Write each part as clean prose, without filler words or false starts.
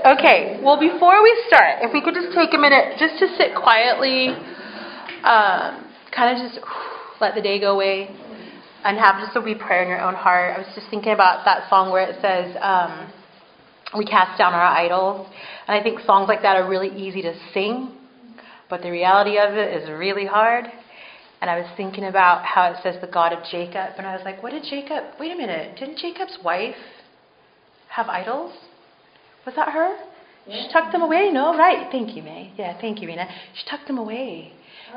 Okay, well, before we start, if we could just take a minute just to sit quietly, kind of just let the day go away, and have just a wee prayer in your own heart. I was just thinking about that song where it says, we cast down our idols. And I think songs like that are really easy to sing, but the reality of it is really hard. And I was thinking about how it says the God of Jacob, and I was like, wait a minute, didn't Jacob's wife have idols? Was that her? Yeah. She tucked them away? No, right. Thank you, May. Yeah, thank you, Rena. She tucked them away.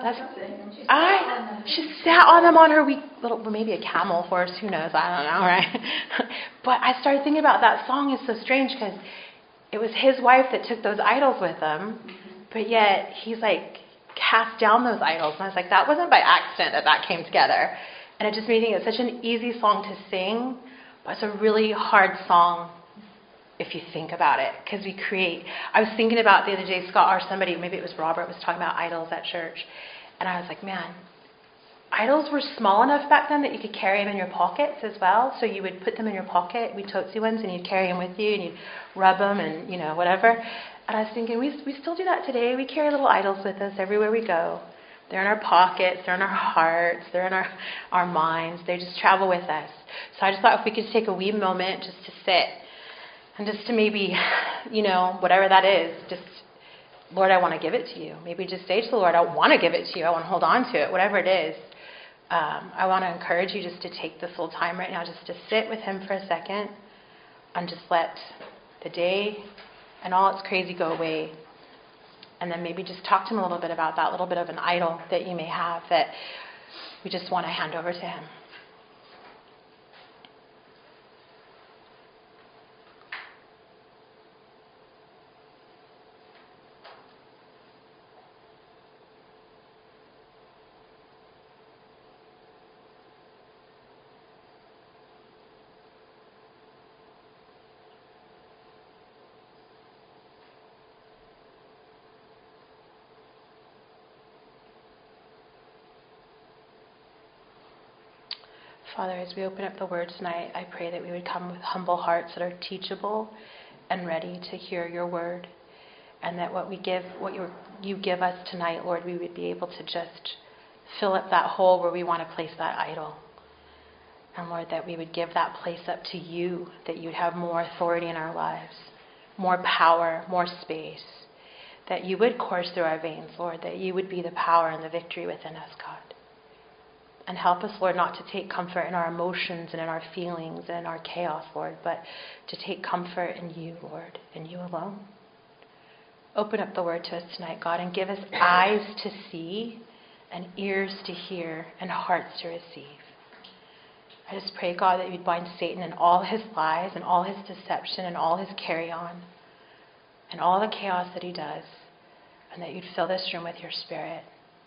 She sat on them on her little, maybe a camel horse, who knows, I don't know, right? But I started thinking about that song is so strange because it was his wife that took those idols with him, but yet he's like cast down those idols. And I was like, that wasn't by accident that came together. And it just made me think it's such an easy song to sing, but it's a really hard song if you think about it, because I was thinking about the other day, Scott, or somebody, maybe it was Robert, was talking about idols at church, and I was like, man, idols were small enough back then that you could carry them in your pockets as well, so you would put them in your pocket, we totes ones, and you'd carry them with you, and you'd rub them, and, whatever, and I was thinking, we still do that today. We carry little idols with us everywhere we go. They're in our pockets, they're in our hearts, they're in our minds, they just travel with us. So I just thought if we could take a wee moment just to sit, and just to maybe, whatever that is, just, Lord, I want to give it to you. Maybe just say to the Lord, I want to give it to you. I want to hold on to it, whatever it is. I want to encourage you just to take this little time right now, just to sit with him for a second and just let the day and all its crazy go away. And then maybe just talk to him a little bit about that little bit of an idol that you may have that we just want to hand over to him. Father, as we open up the word tonight, I pray that we would come with humble hearts that are teachable and ready to hear your word, and that what you give us tonight, Lord, we would be able to just fill up that hole where we want to place that idol. And Lord, that we would give that place up to you, that you would have more authority in our lives, more power, more space, that you would course through our veins, Lord, that you would be the power and the victory within us, God. And help us, Lord, not to take comfort in our emotions and in our feelings and in our chaos, Lord, but to take comfort in you, Lord, in you alone. Open up the word to us tonight, God, and give us eyes to see and ears to hear and hearts to receive. I just pray, God, that you'd bind Satan and all his lies and all his deception and all his carry-on and all the chaos that he does, and that you'd fill this room with your spirit.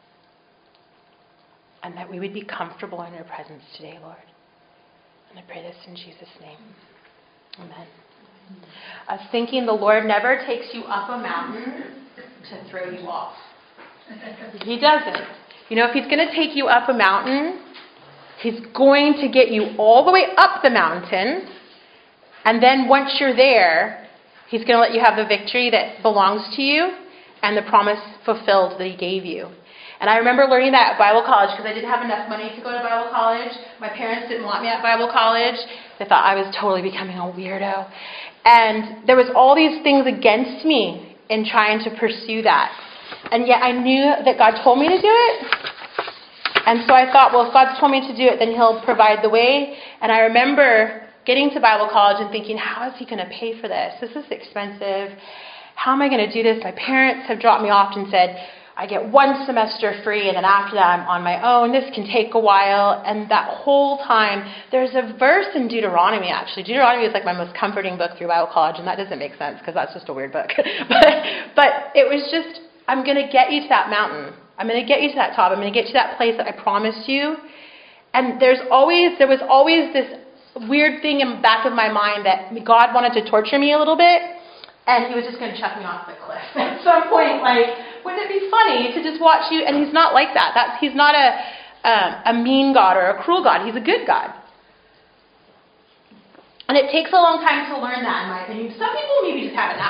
And that we would be comfortable in your presence today, Lord. And I pray this in Jesus' name. Amen. I was thinking the Lord never takes you up a mountain to throw you off. He doesn't. If he's going to take you up a mountain, he's going to get you all the way up the mountain. And then once you're there, he's going to let you have the victory that belongs to you and the promise fulfilled that he gave you. And I remember learning that at Bible college because I didn't have enough money to go to Bible college. My parents didn't want me at Bible college. They thought I was totally becoming a weirdo. And there was all these things against me in trying to pursue that. And yet I knew that God told me to do it. And so I thought, well, if God's told me to do it, then he'll provide the way. And I remember getting to Bible college and thinking, how is he going to pay for this? This is expensive. How am I going to do this? My parents have dropped me off and said, I get one semester free, and then after that I'm on my own. This can take a while. And that whole time, there's a verse in Deuteronomy, actually. Deuteronomy is like my most comforting book through Bible college, and that doesn't make sense because that's just a weird book. but it was just, I'm going to get you to that mountain. I'm going to get you to that top. I'm going to get you to that place that I promised you. And there was always this weird thing in the back of my mind that God wanted to torture me a little bit, and he was just going to chuck me off the cliff at some point. Wouldn't it be funny to just watch you? And he's not like that. He's not a mean God or a cruel God. He's a good God. And it takes a long time to learn that, in my opinion. Some people maybe just have it naturally.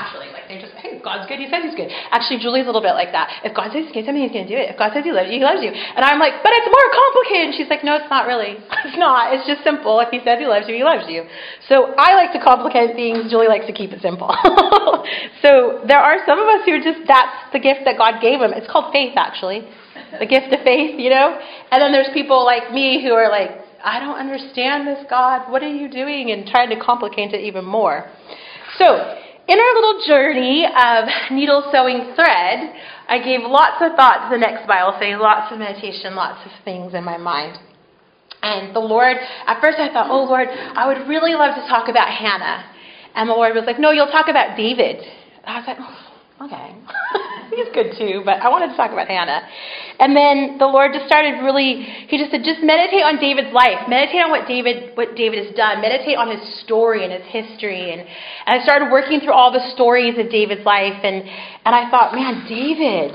They just, hey, God's good, he says he's good. Actually, Julie's a little bit like that. If God says he's going to do something, he's going to do it. If God says he loves you, he loves you. And I'm like, but it's more complicated. And she's like, no, it's not really. It's not. It's just simple. If he says he loves you, he loves you. So I like to complicate things. Julie likes to keep it simple. So there are some of us who are just, that's the gift that God gave them. It's called faith, actually. The gift of faith, you know? And then there's people like me who are like, I don't understand this, God. What are you doing? And trying to complicate it even more. So, in our little journey of needle sewing thread, I gave lots of thought to the next Bible study, lots of meditation, lots of things in my mind. And the Lord, at first I thought, oh Lord, I would really love to talk about Hannah. And the Lord was like, no, you'll talk about David. I was like, oh, okay. He's good too, but I wanted to talk about Hannah. And then the Lord just started he just said, just meditate on David's life. Meditate on what David has done. Meditate on his story and his history. And I started working through all the stories of David's life. And I thought, man, David,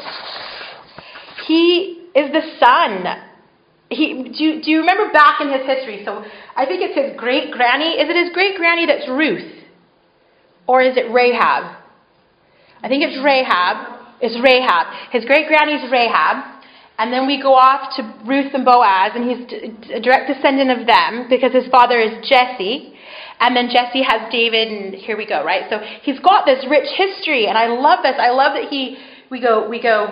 he is the son. Do you remember back in his history? So I think it's his great-granny. Is it his great-granny that's Ruth? Or is it Rahab? I think it's Rahab. It's Rahab. His great-granny's Rahab. And then we go off to Ruth and Boaz, and he's a direct descendant of them because his father is Jesse. And then Jesse has David, and here we go, right? So he's got this rich history, and I love this. I love that we go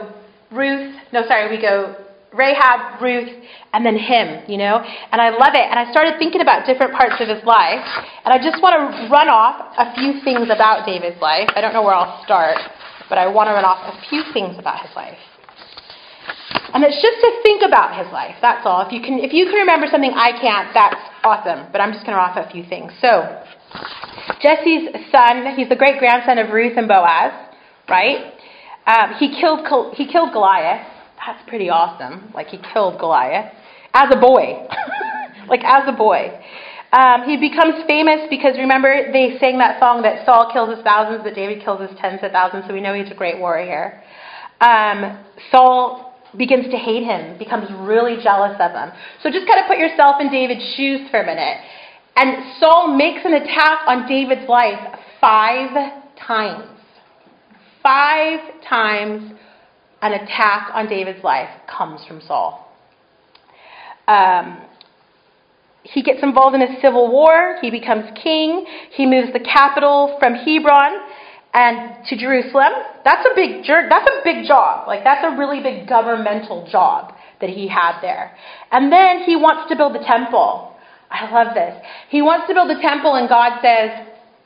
Rahab, Ruth, and then him, you know? And I love it. And I started thinking about different parts of his life, and I just want to run off a few things about David's life. I don't know where I'll start, but I want to run off a few things about his life. And it's just to think about his life. That's all. If you can remember something I can't, that's awesome. But I'm just going to run off a few things. So, Jesse's son, he's the great-grandson of Ruth and Boaz, right? He killed Goliath. That's pretty awesome. Like, he killed Goliath as a boy. Like, as a boy. He becomes famous because, remember, they sang that song that Saul kills his thousands, but David kills his tens of thousands, so we know he's a great warrior. Saul begins to hate him, becomes really jealous of him. So just kind of put yourself in David's shoes for a minute. And Saul makes an attack on David's life 5 times. 5 times an attack on David's life comes from Saul. He gets involved in a civil war. He becomes king. He moves the capital from Hebron and to Jerusalem. That's a big job. Like, that's a really big governmental job that he had there. And then he wants to build the temple. I love this. He wants to build the temple, and God says,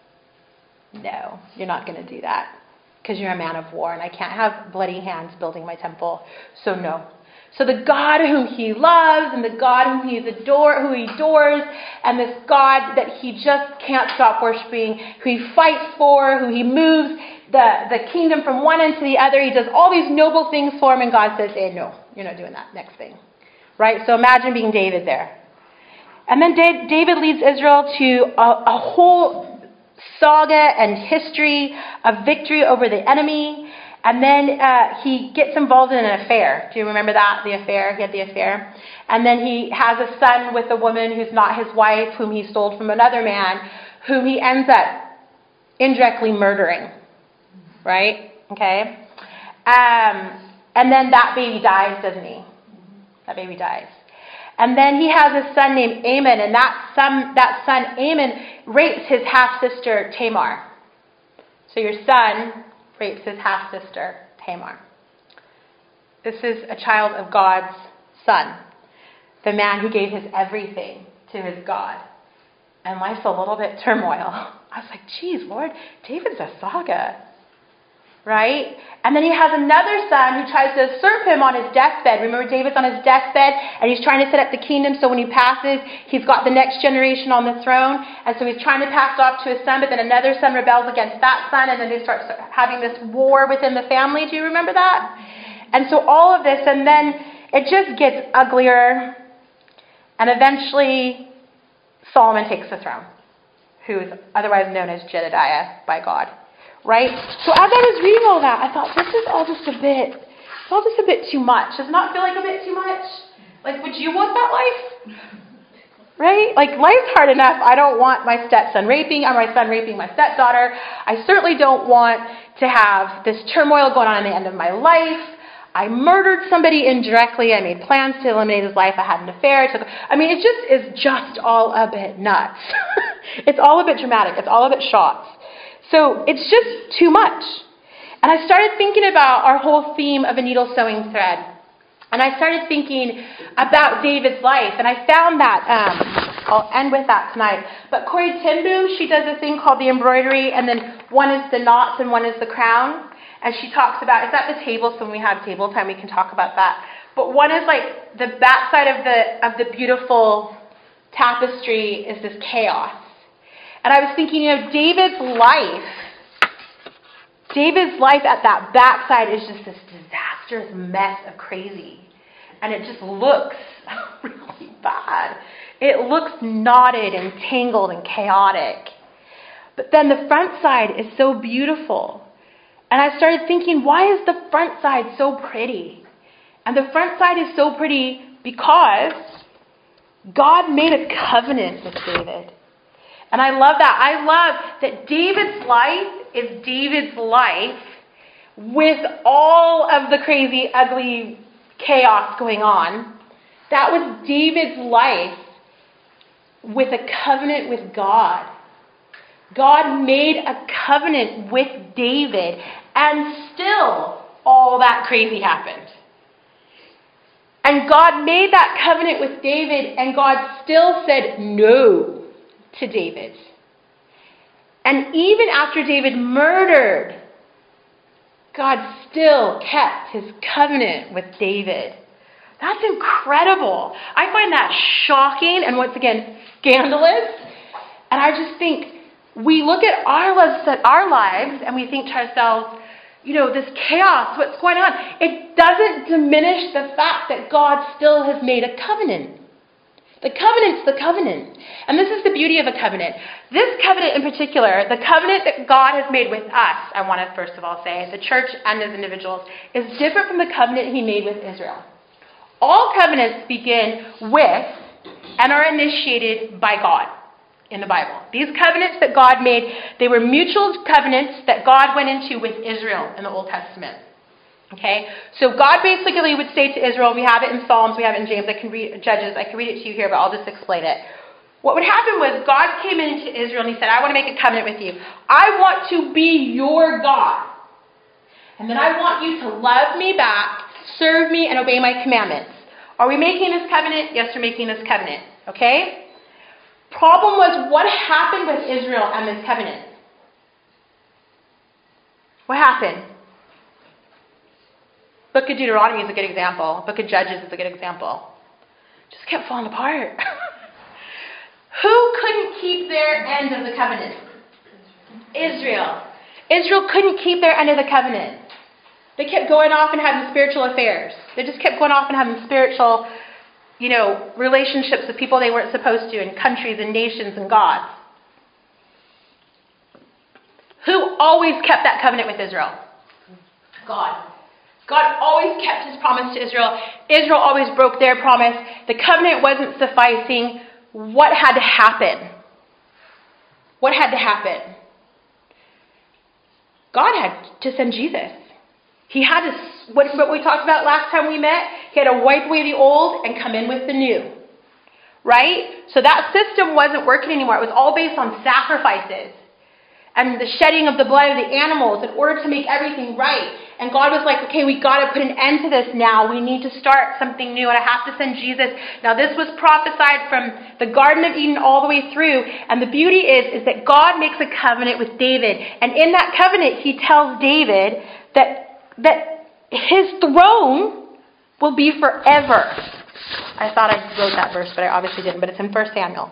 no, you're not going to do that because you're a man of war, and I can't have bloody hands building my temple. So no. So the God whom he loves, and the God whom he adores, and this God that he just can't stop worshiping, who he fights for, who he moves the kingdom from one end to the other. He does all these noble things for him, and God says, no, you're not doing that next thing. Right? So imagine being David there. And then David leads Israel to a whole saga and history of victory over the enemy. And then he gets involved in an affair. Do you remember that? The affair. He had the affair. And then he has a son with a woman who's not his wife, whom he stole from another man, whom he ends up indirectly murdering. Right? Okay? And then that baby dies, doesn't he? That baby dies. And then he has a son named Amon, and that son, Amon, rapes his half-sister, Tamar. So your son rapes his half-sister, Tamar. This is a child of God's son, the man who gave his everything to his God. And life's a little bit turmoil. I was like, geez, Lord, David's a saga. Right? And then he has another son who tries to usurp him on his deathbed. Remember, David's on his deathbed, and he's trying to set up the kingdom so when he passes, he's got the next generation on the throne. And so he's trying to pass it off to his son, but then another son rebels against that son, and then they start having this war within the family. Do you remember that? And so all of this, and then it just gets uglier, and eventually Solomon takes the throne, who is otherwise known as Jedediah by God. Right? So as I was reading all that, I thought, this is all just a bit too much. Does it not feel like a bit too much? Like, would you want that life? right? Like, life's hard enough. I don't want my stepson raping or my son raping my stepdaughter. I certainly don't want to have this turmoil going on in the end of my life. I murdered somebody indirectly. I made plans to eliminate his life. I had an affair. It just is just all a bit nuts. It's all a bit dramatic. It's all a bit shots. So it's just too much. And I started thinking about our whole theme of a needle sewing thread. And I started thinking about David's life. And I found that, I'll end with that tonight. But Corrie ten Boom, she does a thing called the embroidery. And then one is the knots and one is the crown. And she talks about, it's at the table, so when we have table time, we can talk about that. But one is like the backside of the beautiful tapestry is this chaos. And I was thinking, David's life at that backside is just this disastrous mess of crazy. And it just looks really bad. It looks knotted and tangled and chaotic. But then the front side is so beautiful. And I started thinking, why is the front side so pretty? And the front side is so pretty because God made a covenant with David. And I love that. I love that David's life is David's life with all of the crazy, ugly chaos going on. That was David's life with a covenant with God. God made a covenant with David, and still all that crazy happened. And God made that covenant with David, and God still said no to David. And even after David murdered, God still kept his covenant with David. That's incredible. I find that shocking and, once again, scandalous. And I just think, we look at our lives and we think to ourselves, this chaos, what's going on? It doesn't diminish the fact that God still has made a covenant. The covenant's the covenant. And this is the beauty of a covenant. This covenant in particular, the covenant that God has made with us, I want to first of all say, the church and as individuals, is different from the covenant he made with Israel. All covenants begin with and are initiated by God. In the Bible. These covenants that God made, they were mutual covenants that God went into with Israel in the Old Testament. Okay? So God basically would say to Israel, we have it in Psalms, we have it in James, I can read Judges, I can read it to you here, but I'll just explain it. What would happen was God came into Israel and he said, I want to make a covenant with you. I want to be your God. And then I want you to love me back, serve me, and obey my commandments. Are we making this covenant? Yes, we're making this covenant. Okay? Problem was, what happened with Israel and this covenant? What happened? Book of Deuteronomy is a good example. Book of Judges is a good example. Just kept falling apart. Who couldn't keep their end of the covenant? Israel. Israel couldn't keep their end of the covenant. They kept going off and having spiritual affairs. They just kept going off and having spiritual relationships with people they weren't supposed to, and countries and nations and gods. Who always kept that covenant with Israel? God. God always kept his promise to Israel. Israel always broke their promise. The covenant wasn't sufficing. What had to happen? What had to happen? God had to send Jesus. He had to, what we talked about last time we met, he had to wipe away the old and come in with the new. Right? So that system wasn't working anymore. It was all based on sacrifices and the shedding of the blood of the animals in order to make everything right. And God was like, okay, we got to put an end to this now. We need to start something new, and I have to send Jesus. Now, this was prophesied from the Garden of Eden all the way through. And the beauty is that God makes a covenant with David. And in that covenant, he tells David that his throne will be forever. I thought I wrote that verse, but I obviously didn't. But it's in 2 Samuel.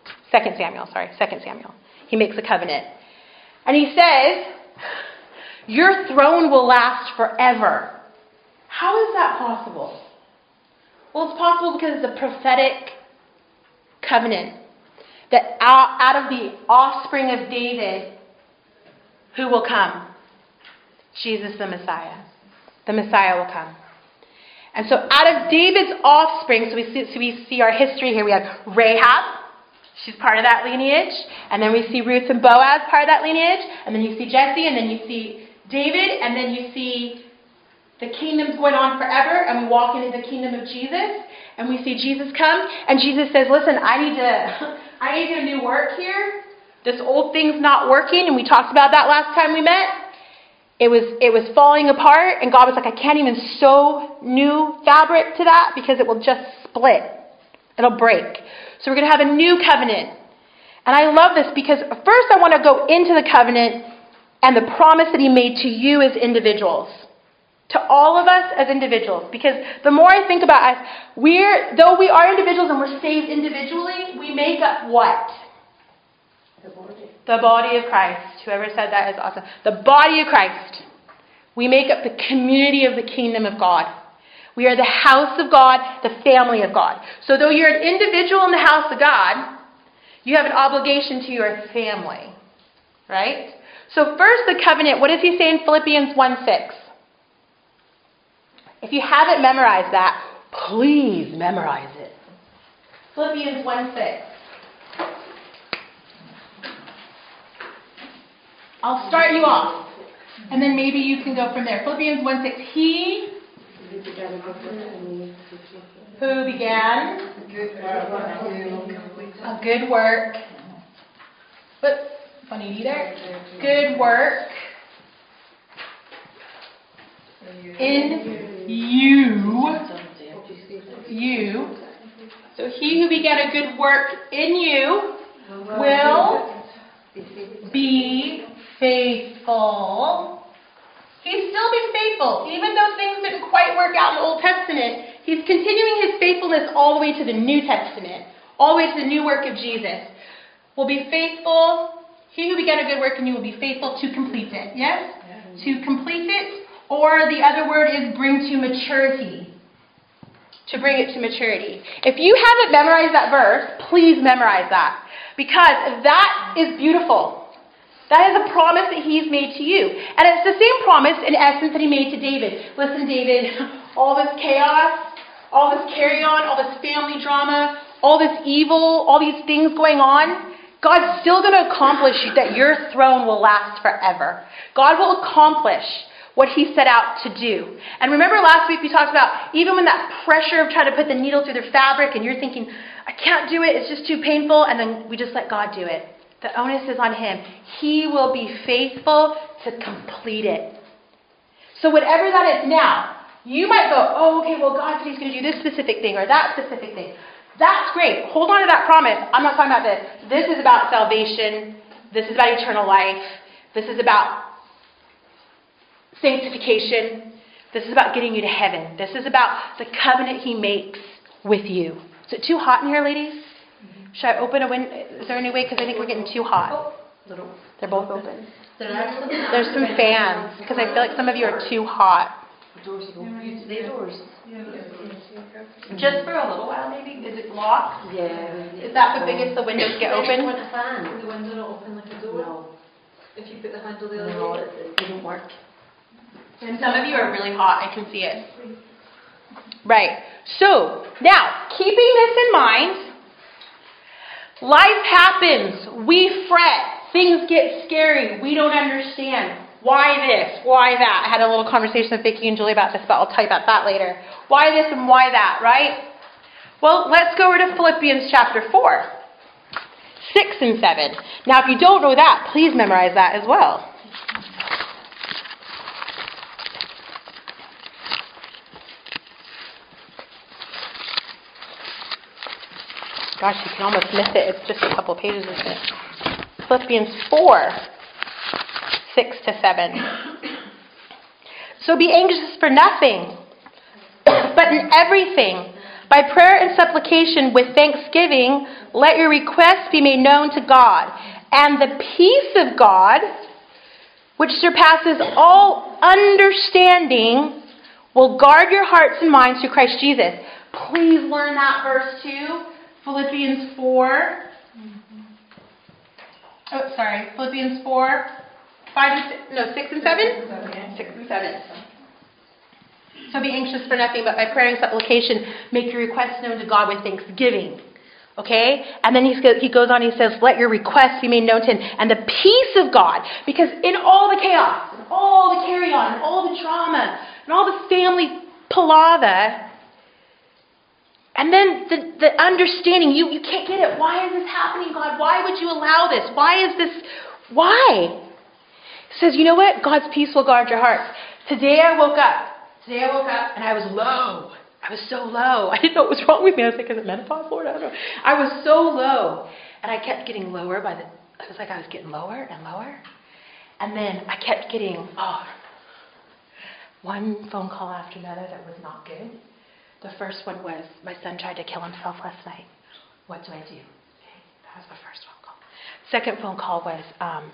He makes a covenant. And he says, your throne will last forever. How is that possible? Well, it's possible because it's a prophetic covenant. That out of the offspring of David, who will come? Jesus the Messiah. The Messiah will come. And so out of David's offspring, so we see our history here. We have Rahab. She's part of that lineage. And then we see Ruth and Boaz, part of that lineage. And then you see Jesse, and then you see David, and then you see the kingdom's going on forever, and we walk into the kingdom of Jesus, and we see Jesus come, and Jesus says, listen, I need to do new work here. This old thing's not working, and we talked about that last time we met. It was falling apart, and God was like, I can't even sew new fabric to that because it will just split. It'll break. So we're going to have a new covenant. And I love this because first I want to go into the covenant and the promise that he made to you as individuals. To all of us as individuals. Because the more I think about us, though we are individuals and we're saved individually, we make up what? The body of Christ. Whoever said that is awesome. The body of Christ. We make up the community of the kingdom of God. We are the house of God, the family of God. So though you're an individual in the house of God, you have an obligation to your family. Right? So first the covenant, what does he say in Philippians 1:6? If you haven't memorized that, please memorize it. Philippians 1:6. I'll start you off, and then maybe you can go from there. Philippians 1:6. He who began a good work. But funny either. Good work in you. So he who began a good work in you will be faithful. He's still being faithful. Even though things didn't quite work out in the Old Testament, he's continuing his faithfulness all the way to the New Testament, all the way to the new work of Jesus. Will be faithful. He who began a good work in you will be faithful to complete it. Yes? To complete it. Or the other word is bring to maturity. To bring it to maturity. If you haven't memorized that verse, please memorize that. Because that is beautiful. That is a promise that he's made to you. And it's the same promise, in essence, that he made to David. Listen, David, all this chaos, all this carry-on, all this family drama, all this evil, all these things going on, God's still going to accomplish that your throne will last forever. God will accomplish what he set out to do. And remember last week we talked about even when that pressure of trying to put the needle through their fabric and you're thinking, I can't do it, it's just too painful, and then we just let God do it. The onus is on him. He will be faithful to complete it. So whatever that is now, you might go, oh, okay, well, God said he's going to do this specific thing or that specific thing. That's great. Hold on to that promise. I'm not talking about this. This is about salvation. This is about eternal life. This is about sanctification. This is about getting you to heaven. This is about the covenant he makes with you. Is it too hot in here, ladies? Should I open a window? Is there any way? Because I think we're getting too hot. They're both open. There's some fans. Because I feel like some of you are too hot. Doors. Just for a little while, maybe? Is it locked? Yeah. Is that the biggest the windows get open? The window not open like a door? No. If you put the handle the other way? It doesn't work. And some of you are really hot. I can see it. Right. So, now, keeping this in mind, life happens. We fret. Things get scary. We don't understand. Why this? Why that? I had a little conversation with Vicki and Julie about this, but I'll tell you about that later. Why this and why that, right? Well, let's go over to Philippians chapter 4. 6 and 7. Now, if you don't know that, please memorize that as well. Gosh, you can almost miss it. It's just a couple of pages of it. Philippians 4, 6 to 7. So be anxious for nothing, but in everything, by prayer and supplication with thanksgiving, let your requests be made known to God. And the peace of God, which surpasses all understanding, will guard your hearts and minds through Christ Jesus. Please learn that verse too. Philippians 4. Philippians 4, 6 and 7? 6 and 7. So be anxious for nothing, but by prayer and supplication, make your requests known to God with thanksgiving. Okay? And then he goes on, he says, let your requests be made known to him. And the peace of God, because in all the chaos, and all the carry-on, and all the drama, and all the family palaver, and then the understanding, you can't get it. Why is this happening, God? Why would you allow this? Why is this? Why? He says, you know what? God's peace will guard your hearts. Today I woke up and I was low. I was so low. I didn't know what was wrong with me. I was like, is it menopause, Lord? I don't know. I was so low. And I kept getting lower it was like I was getting lower and lower. And then I kept getting, one phone call after another that was not good. The first one was, my son tried to kill himself last night. What do I do? Okay, that was the first phone call. Second phone call was,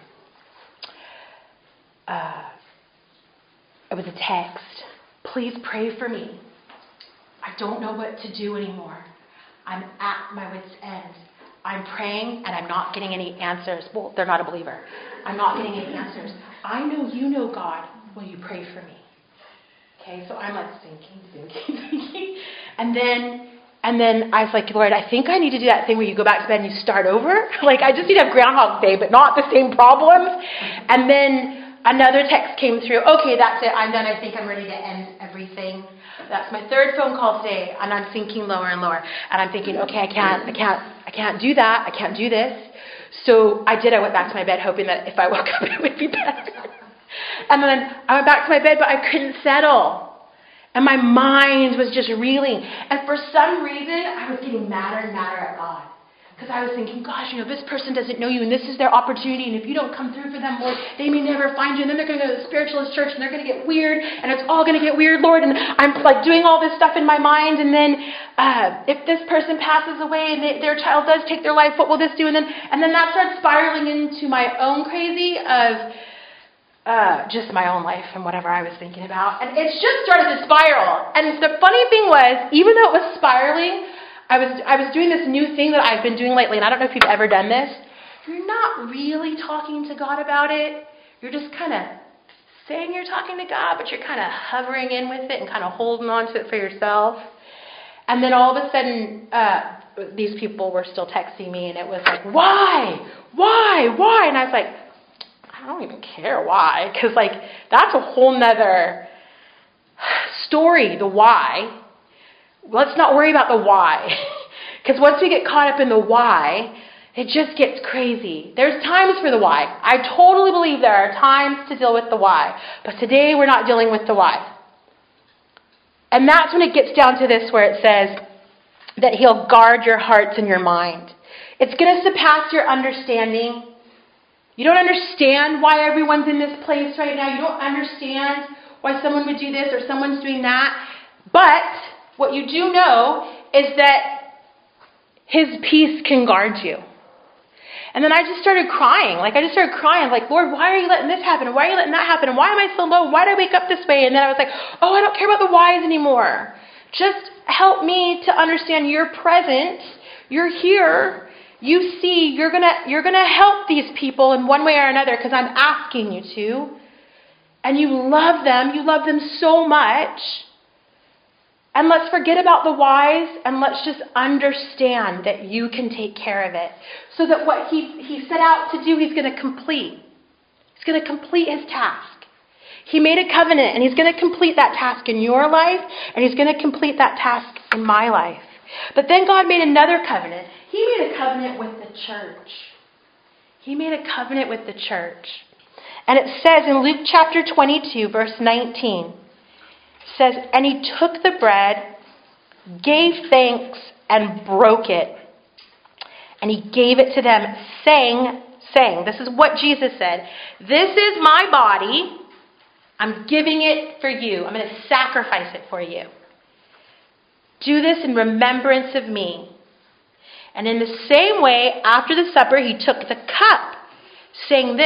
it was a text. Please pray for me. I don't know what to do anymore. I'm at my wit's end. I'm praying and I'm not getting any answers. Well, they're not a believer. I'm not getting any answers. I know you know God. Will you pray for me? Okay, so I'm like thinking. And then I was like, Lord, I think I need to do that thing where you go back to bed and you start over. Like, I just need to have Groundhog Day, but not the same problems. And then another text came through. Okay, that's it. I'm done. I think I'm ready to end everything. That's my third phone call today, and I'm sinking lower and lower. And I'm thinking, okay, I can't do that. I can't do this. So I went back to my bed hoping that if I woke up it would be better. And then I went back to my bed, but I couldn't settle. And my mind was just reeling. And for some reason, I was getting madder and madder at God. Because I was thinking, gosh, this person doesn't know you, and this is their opportunity, and if you don't come through for them, Lord, they may never find you, and then they're going to go to the spiritualist church, and they're going to get weird, and it's all going to get weird, Lord, and I'm like doing all this stuff in my mind, and then if this person passes away, and their child does take their life, what will this do? And then that starts spiraling into my own crazy of just my own life and whatever I was thinking about, and it's just started to spiral. And the funny thing was, even though it was spiraling, I was doing this new thing that I've been doing lately, and I don't know if you've ever done this. You're not really talking to God about it. You're just kind of saying you're talking to God, but you're kind of hovering in with it and kind of holding on to it for yourself. And then all of a sudden, these people were still texting me, and it was like, why? And I was like, I don't even care why, because that's a whole nother story, the why. Let's not worry about the why. Because once we get caught up in the why, it just gets crazy. There's times for the why. I totally believe there are times to deal with the why. But today we're not dealing with the why. And that's when it gets down to this where it says that he'll guard your hearts and your mind. It's going to surpass your understanding. You don't understand why everyone's in this place right now. You don't understand why someone would do this or someone's doing that. But what you do know is that his peace can guard you. And then I just started crying. Like, Lord, why are you letting this happen? And why are you letting that happen? And why am I so low? Why did I wake up this way? And then I was like, I don't care about the whys anymore. Just help me to understand you're present. You're here. You see, you're gonna help these people in one way or another because I'm asking you to. And you love them. You love them so much. And let's forget about the whys and let's just understand that you can take care of it. So that what he set out to do, he's going to complete. He's going to complete his task. He made a covenant and he's going to complete that task in your life and he's going to complete that task in my life. But then God made another covenant. He made a covenant with the church. He made a covenant with the church. And it says in Luke chapter 22, verse 19, says, and he took the bread, gave thanks, and broke it. And he gave it to them, saying, this is what Jesus said, this is my body. I'm giving it for you. I'm going to sacrifice it for you. Do this in remembrance of me. And in the same way, after the supper, he took the cup, saying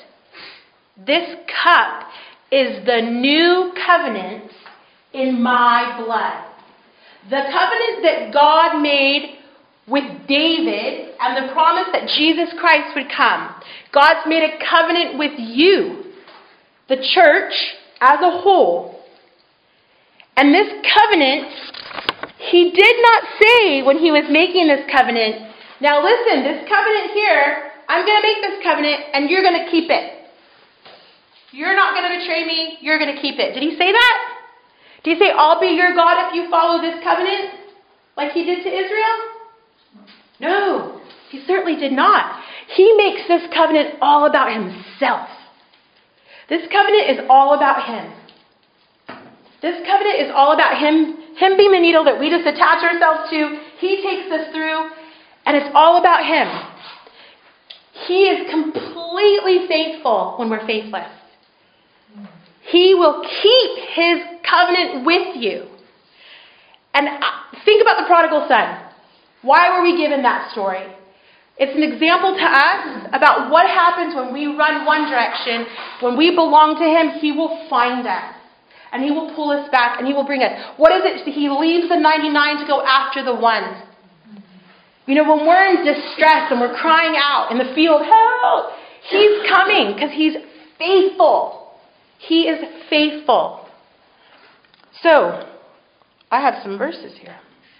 this cup is the new covenant in my blood. The covenant that God made with David and the promise that Jesus Christ would come. God's made a covenant with you, the church as a whole. And this covenant, he did not say when he was making this covenant, now listen, this covenant here, I'm going to make this covenant and you're going to keep it. You're not going to betray me, you're going to keep it. Did he say that? Did he say, I'll be your God if you follow this covenant? Like he did to Israel? No, he certainly did not. He makes this covenant all about himself. This covenant is all about him. This covenant is all about him being the needle that we just attach ourselves to. He takes us through, and it's all about him. He is completely faithful when we're faithless. He will keep his covenant with you. And think about the prodigal son. Why were we given that story? It's an example to us about what happens when we run one direction. When we belong to him, he will find us. And he will pull us back and he will bring us. What is it? He leaves the 99 to go after the one. You know, when we're in distress and we're crying out in the field, help! He's coming because he's faithful. He is faithful. So, I have some verses here.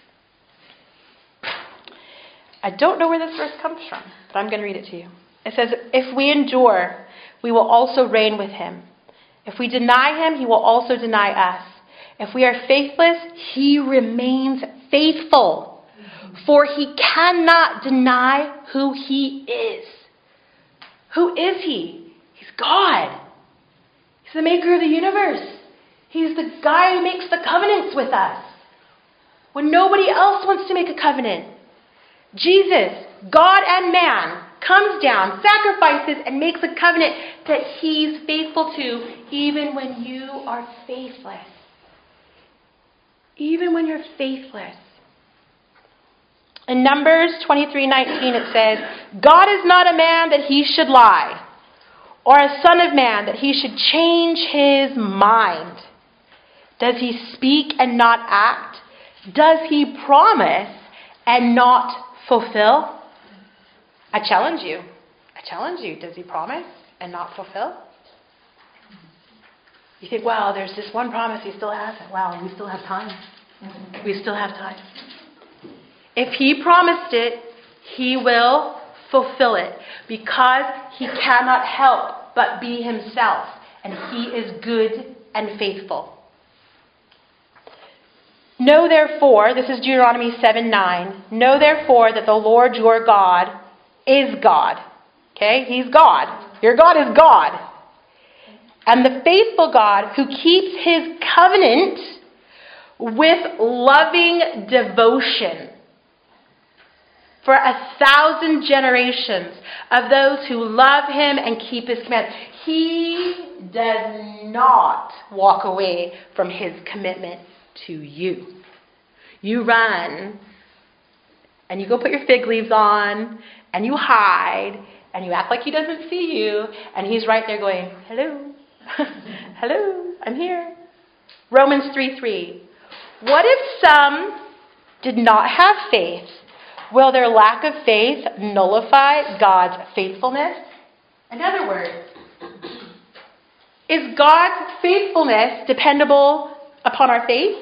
I don't know where this verse comes from, but I'm going to read it to you. It says, if we endure, we will also reign with him. If we deny him, he will also deny us. If we are faithless, he remains faithful. For he cannot deny who he is. Who is he? He's God. He's the maker of the universe. He's the guy who makes the covenants with us. When nobody else wants to make a covenant. Jesus, God and man, comes down, sacrifices, and makes a covenant that he's faithful to, even when you are faithless. Even when you're faithless. In Numbers 23:19 it says, God is not a man that he should lie, or a son of man that he should change his mind. Does he speak and not act? Does he promise and not fulfill? I challenge you. Does he promise and not fulfill? You think, well, there's this one promise he still hasn't. Well, we still have time. We still have time. If he promised it, he will fulfill it because he cannot help but be himself, and he is good and faithful. Know therefore, this is Deuteronomy 7:9, know therefore that the Lord your God is God. Okay? He's God. Your God is God. And the faithful God who keeps his covenant with loving devotion for 1,000 generations of those who love him and keep his commands. He does not walk away from his commitment to you. You run and you go put your fig leaves on and you hide and you act like he doesn't see you, and he's right there going, hello, hello, I'm here. Romans 3:3. What if some did not have faith? Will their lack of faith nullify God's faithfulness? In other words, is God's faithfulness dependable upon our faith?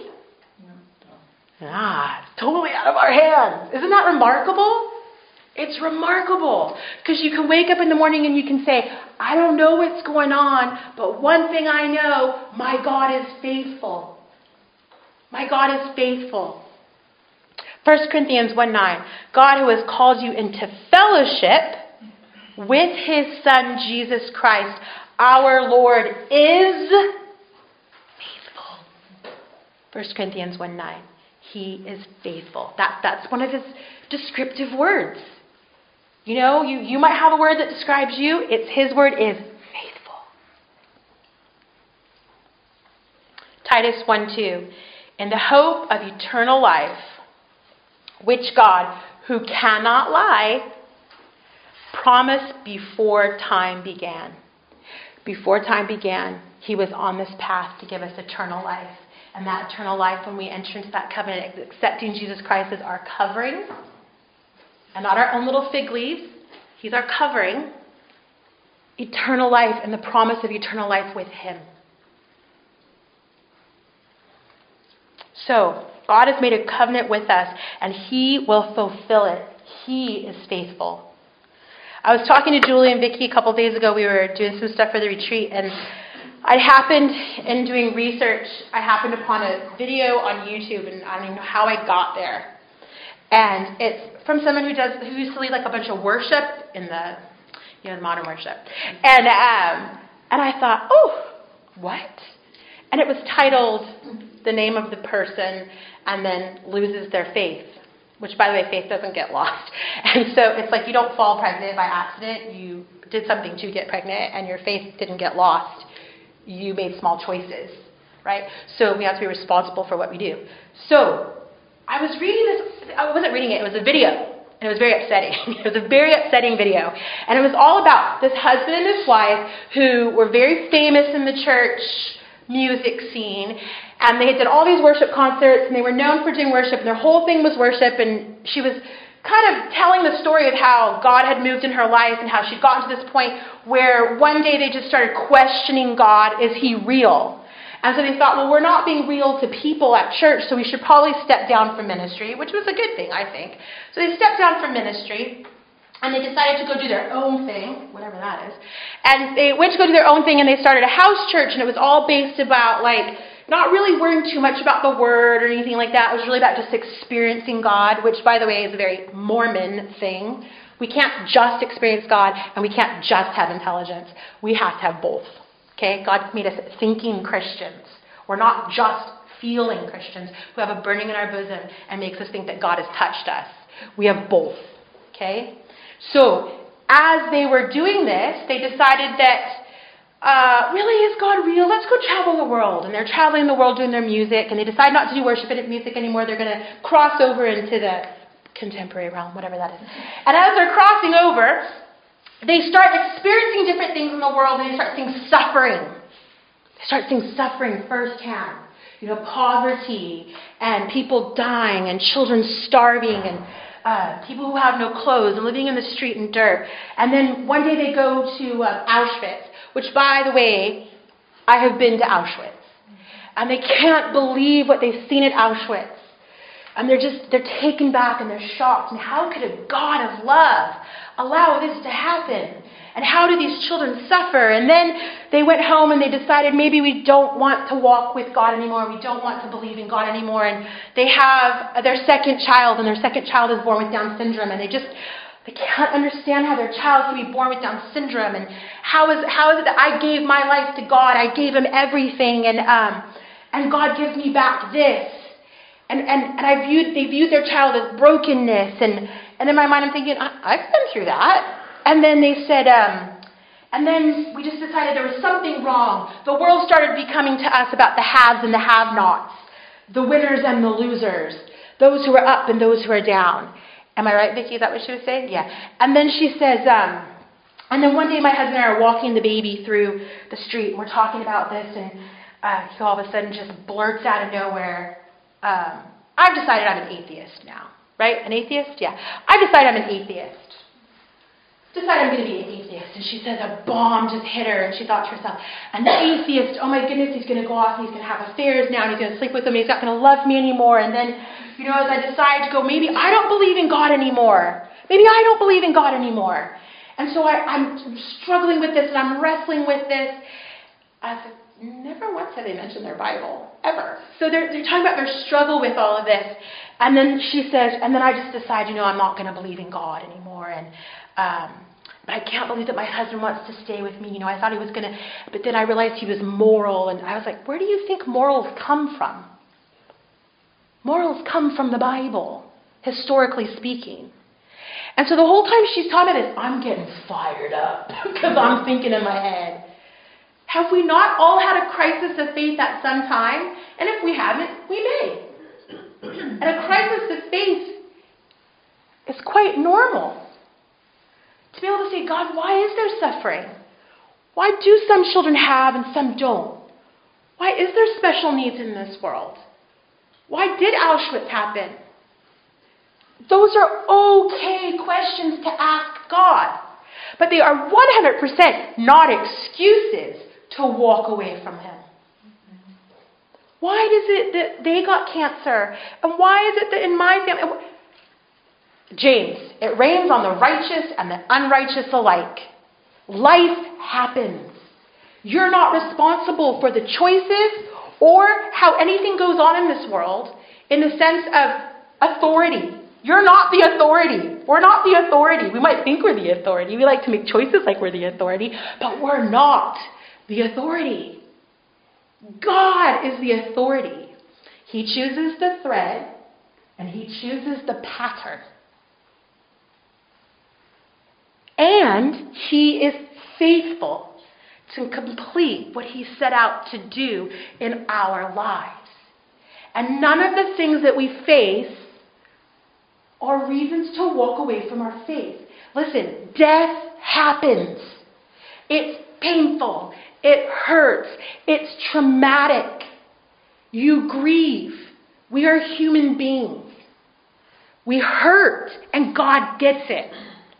Totally out of our hands. Isn't that remarkable? It's remarkable. Because you can wake up in the morning and you can say, I don't know what's going on, but one thing I know, my God is faithful. My God is faithful. 1 Corinthians 1:9, God who has called you into fellowship with his Son, Jesus Christ, our Lord, is faithful. 1 Corinthians 1:9, he is faithful. That's one of his descriptive words. You know, you might have a word that describes you. It's his word is faithful. Titus 1:2, in the hope of eternal life, which God, who cannot lie, promised before time began. Before time began, he was on this path to give us eternal life. And that eternal life, when we enter into that covenant, accepting Jesus Christ as our covering, and not our own little fig leaves, he's our covering, eternal life and the promise of eternal life with him. So, God has made a covenant with us, and He will fulfill it. He is faithful. I was talking to Julie and Vicky a couple days ago. We were doing some stuff for the retreat, and I happened, in doing research, I happened upon a video on YouTube, and I don't even know how I got there. And it's from someone who used to lead like a bunch of worship in the modern worship. And I thought, oh, what? And it was titled the name of the person and then loses their faith, which, by the way, faith doesn't get lost. And so it's like you don't fall pregnant by accident. You did something to get pregnant, and your faith didn't get lost. You made small choices, right? So we have to be responsible for what we do. So I was reading this. I wasn't reading it. It was a video, and it was very upsetting. It was a very upsetting video. And it was all about this husband and his wife who were very famous in the church music scene, and they did all these worship concerts, and they were known for doing worship, and their whole thing was worship, and she was kind of telling the story of how God had moved in her life and how she'd gotten to this point where one day they just started questioning God. Is He real? And so they thought, well, we're not being real to people at church, so we should probably step down from ministry, which was a good thing, I think. So they stepped down from ministry, and they decided to go do their own thing, whatever that is. And they went to go do their own thing, and they started a house church, and it was all based about, like, not really worrying too much about the word or anything like that. It was really about just experiencing God, which, by the way, is a very Mormon thing. We can't just experience God, and we can't just have intelligence. We have to have both. Okay? God made us thinking Christians. We're not just feeling Christians who have a burning in our bosom and makes us think that God has touched us. We have both. Okay? So, as they were doing this, they decided that, really, is God real? Let's go travel the world. And they're traveling the world doing their music, and they decide not to do worship music anymore. They're going to cross over into the contemporary realm, whatever that is. And as they're crossing over, they start experiencing different things in the world, and they start seeing suffering. They start seeing suffering firsthand. Poverty, and people dying, and children starving, and people who have no clothes and living in the street in dirt. And then one day they go to Auschwitz, which, by the way, I have been to Auschwitz. And they can't believe what they've seen at Auschwitz. And they're taken back and they're shocked. And how could a God of love allow this to happen? And how do these children suffer? And then they went home and they decided maybe we don't want to walk with God anymore. We don't want to believe in God anymore. And they have their second child, and their second child is born with Down syndrome. And they can't understand how their child can be born with Down syndrome. And how is it that I gave my life to God? I gave Him everything, and God gives me back this. And they viewed their child as brokenness. And in my mind I'm thinking, I've been through that. And then they said, and then we just decided there was something wrong. The world started becoming to us about the haves and the have-nots, the winners and the losers, those who are up and those who are down. Am I right, Vicki? Is that what she was saying? Yeah. And then she says, and then one day my husband and I are walking the baby through the street, and we're talking about this, and he all of a sudden just blurts out of nowhere, I've decided I'm an atheist now. Right? An atheist? Yeah. I've decided I'm an atheist. Decided I'm going to be an atheist. And she says a bomb just hit her, and she thought to herself, an atheist, oh my goodness, he's going to go off and he's going to have affairs now, and he's going to sleep with them, and he's not going to love me anymore. And then, as I decide to go, maybe I don't believe in God anymore. Maybe I don't believe in God anymore. And so I'm struggling with this, and I'm wrestling with this. I said, never once have they mentioned their Bible, ever. So they're talking about their struggle with all of this. And then she says, and then I just decide, I'm not going to believe in God anymore. And but I can't believe that my husband wants to stay with me. I thought he was going to, but then I realized he was moral. And I was like, where do you think morals come from? Morals come from the Bible, historically speaking. And so the whole time she's talking about this, I'm getting fired up because I'm thinking in my head, have we not all had a crisis of faith at some time? And if we haven't, we may. And a crisis of faith is quite normal. To be able to say, God, why is there suffering? Why do some children have and some don't? Why is there special needs in this world? Why did Auschwitz happen? Those are okay questions to ask God. But they are 100% not excuses to walk away from Him. Why is it that they got cancer? And why is it that in my family... James, it rains on the righteous and the unrighteous alike. Life happens. You're not responsible for the choices or how anything goes on in this world in the sense of authority. You're not the authority. We're not the authority. We might think we're the authority. We like to make choices like we're the authority, but we're not the authority. God is the authority. He chooses the thread and he chooses the pattern. And he is faithful to complete what he set out to do in our lives. And none of the things that we face are reasons to walk away from our faith. Listen, death happens. It's painful. It hurts. It's traumatic. You grieve. We are human beings. We hurt, and God gets it.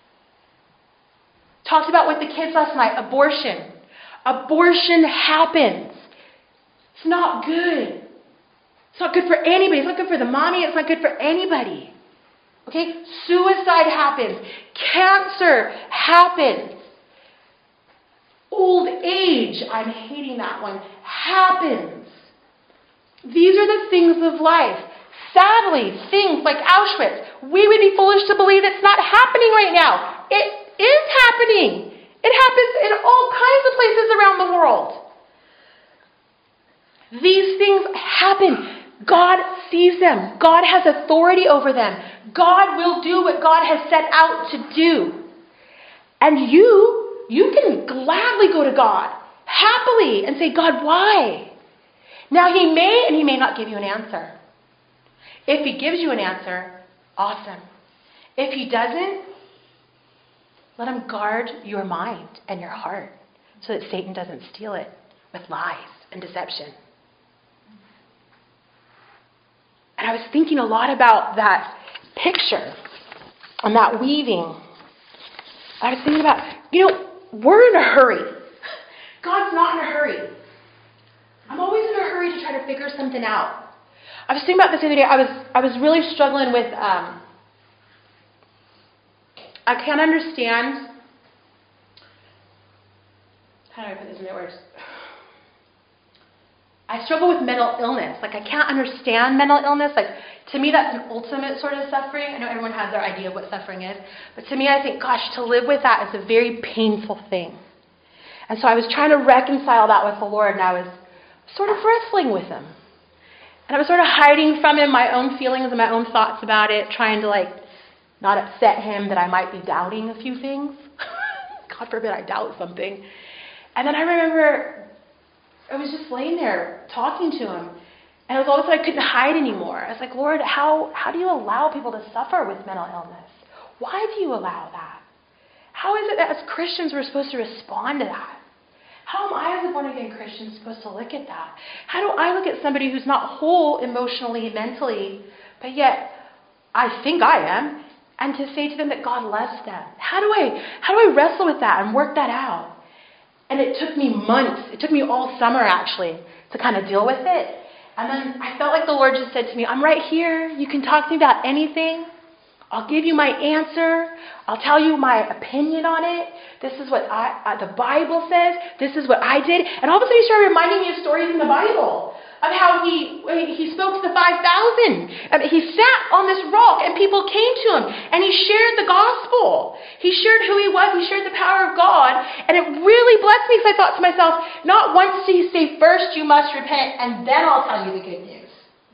Talked about with the kids last night, abortion. Abortion happens. It's not good. It's not good for anybody. It's not good for the mommy. It's not good for anybody. Okay? Suicide happens. Cancer happens. Old age, I'm hating that one, happens. These are the things of life. Sadly, things like Auschwitz, we would be foolish to believe it's not happening right now. It is happening. It happens in all kinds of places around the world. These things happen. God sees them. God has authority over them. God will do what God has set out to do. And you can gladly go to God happily and say, God, why? Now, he may and he may not give you an answer. If he gives you an answer, awesome. If he doesn't, let him guard your mind and your heart so that Satan doesn't steal it with lies and deception. And I was thinking a lot about that picture and that weaving. I was thinking about, we're in a hurry. God's not in a hurry. I'm always in a hurry to try to figure something out. I was thinking about this the other day. I was really struggling with, I can't understand, how do I put this into words? I struggle with mental illness. I can't understand mental illness. To me, that's an ultimate sort of suffering. I know everyone has their idea of what suffering is. But to me, I think, gosh, to live with that is a very painful thing. And so I was trying to reconcile that with the Lord, and I was sort of wrestling with him. And I was sort of hiding from him my own feelings and my own thoughts about it, trying to, not upset him that I might be doubting a few things. God forbid I doubt something. And then I remember I was just laying there talking to him, and it was all of a sudden I couldn't hide anymore. I was like, Lord, how do you allow people to suffer with mental illness? Why do you allow that? How is it that as Christians we're supposed to respond to that? How am I as a born-again Christian supposed to look at that? How do I look at somebody who's not whole emotionally, mentally, but yet I think I am, and to say to them that God loves them? How do I wrestle with that and work that out? And it took me months. It took me all summer, actually, to kind of deal with it. And then I felt like the Lord just said to me, I'm right here. You can talk to me about anything. I'll give you my answer. I'll tell you my opinion on it. This is what the Bible says. This is what I did. And all of a sudden he started reminding me of stories in the Bible of how he spoke to the 5,000. He sat on this rock and people came to him and he shared the gospel. He shared who he was. He shared the power of God. And it really blessed me because I thought to myself, not once did he say, first you must repent and then I'll tell you the good news.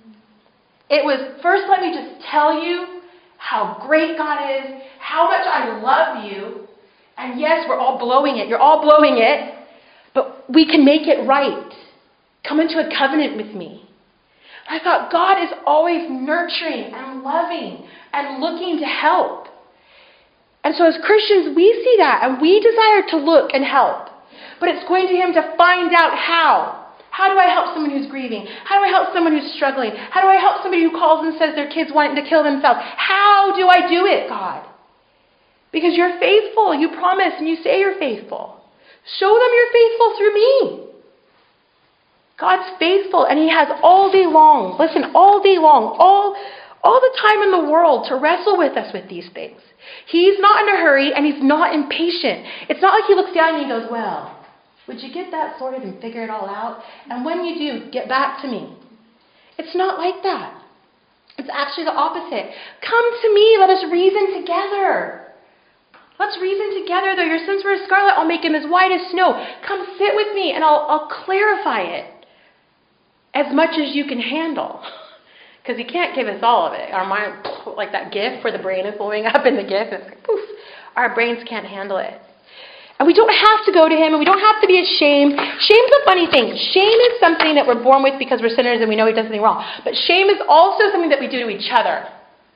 It was, first let me just tell you how great God is, how much I love you. And yes, we're all blowing it. You're all blowing it. But we can make it right. Come into a covenant with me. I thought God is always nurturing and loving and looking to help. And so as Christians, we see that and we desire to look and help. But it's going to him to find out how. How do I help someone who's grieving? How do I help someone who's struggling? How do I help somebody who calls and says their kids wanting to kill themselves? How do I do it, God? Because you're faithful. You promise and you say you're faithful. Show them you're faithful through me. God's faithful, and he has all day long, listen, all day long, all the time in the world to wrestle with us with these things. He's not in a hurry, and he's not impatient. It's not like he looks down and he goes, well, would you get that sorted and figure it all out? And when you do, get back to me. It's not like that. It's actually the opposite. Come to me, let us reason together. Let's reason together. Though your sins were as scarlet, I'll make them as white as snow. Come sit with me, and I'll clarify it as much as you can handle. Because he can't give us all of it. Our mind, like that GIF where the brain is blowing up in the GIF, it's like, poof. Our brains can't handle it. And we don't have to go to him, and we don't have to be ashamed. Shame's a funny thing. Shame is something that we're born with because we're sinners and we know we done something wrong. But shame is also something that we do to each other.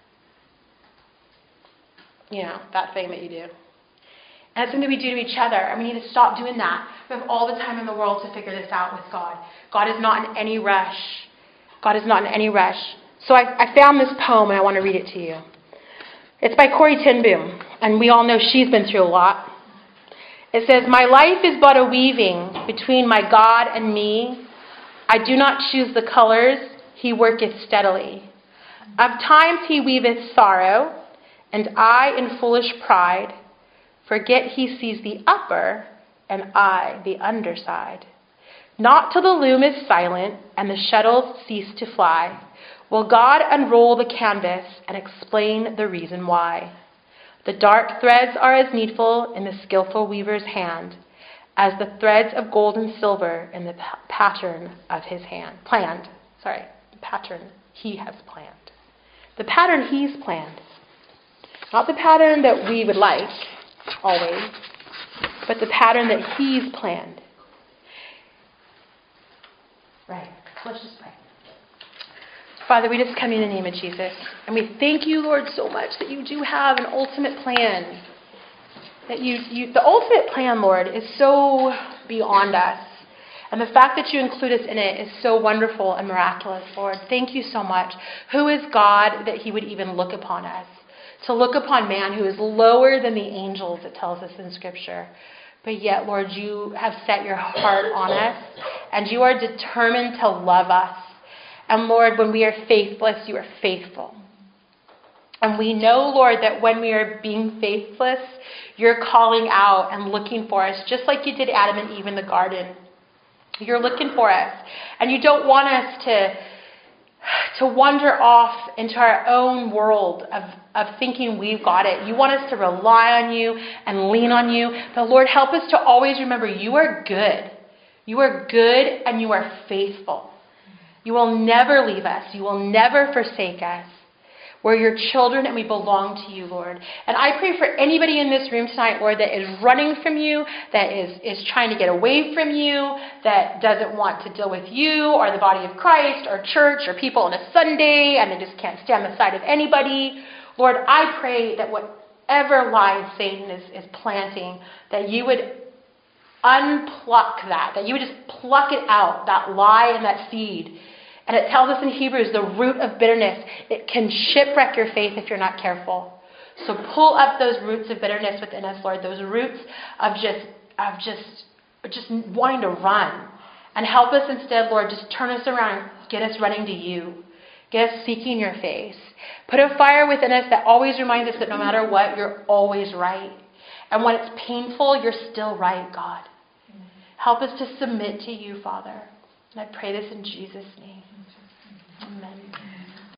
You know, that thing that you do. And it's something we do to each other. And we need to stop doing that. We have all the time in the world to figure this out with God. God is not in any rush. God is not in any rush. So I found this poem, and I want to read it to you. It's by Corrie ten Boom, and we all know she's been through a lot. It says, my life is but a weaving between my God and me. I do not choose the colors, he worketh steadily. Of times he weaveth sorrow, and I in foolish pride forget he sees the upper, and I the underside. Not till the loom is silent, and the shuttles cease to fly, will God unroll the canvas and explain the reason why. The dark threads are as needful in the skillful weaver's hand as the threads of gold and silver in the pattern of his hand. The pattern he has planned. The pattern he's planned. Not the pattern that we would like, always, but the pattern that he's planned. Right. Let's just pray. Father, we just come in the name of Jesus. And we thank you, Lord, so much that you do have an ultimate plan. That the ultimate plan, Lord, is so beyond us. And the fact that you include us in it is so wonderful and miraculous, Lord. Thank you so much. Who is God that he would even look upon us? To look upon man who is lower than the angels, it tells us in Scripture. But yet, Lord, you have set your heart on us. And you are determined to love us. And Lord, when we are faithless, you are faithful. And we know, Lord, that when we are being faithless, you're calling out and looking for us, just like you did Adam and Eve in the garden. You're looking for us. And you don't want us to wander off into our own world of thinking we've got it. You want us to rely on you and lean on you. But Lord, help us to always remember you are good. You are good and you are faithful. You will never leave us. You will never forsake us. We're your children and we belong to you, Lord. And I pray for anybody in this room tonight, Lord, that is running from you, that is trying to get away from you, that doesn't want to deal with you or the body of Christ or church or people on a Sunday and they just can't stand the sight of anybody. Lord, I pray that whatever lies Satan is planting, that you would unpluck that you would just pluck it out, that lie and that seed. And it tells us in Hebrews, the root of bitterness, it can shipwreck your faith if you're not careful. So pull up those roots of bitterness within us, Lord, those roots of just wanting to run. And help us instead, Lord, just turn us around, get us running to you. Get us seeking your face. Put a fire within us that always reminds us that no matter what, you're always right. And when it's painful, you're still right, God. Help us to submit to you, Father. And I pray this in Jesus' name. Amen.